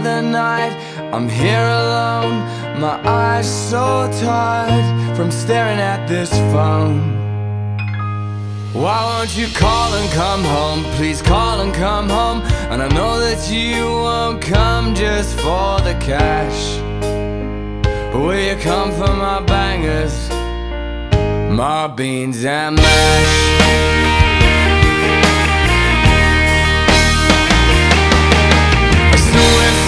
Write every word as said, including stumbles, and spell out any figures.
another night. I'm here alone, my eyes so tired from staring at this phone. Why won't you call and come home? Please call and come home. And I know that you won't come just for the cash. Will you come for my bangers, my beans and mash?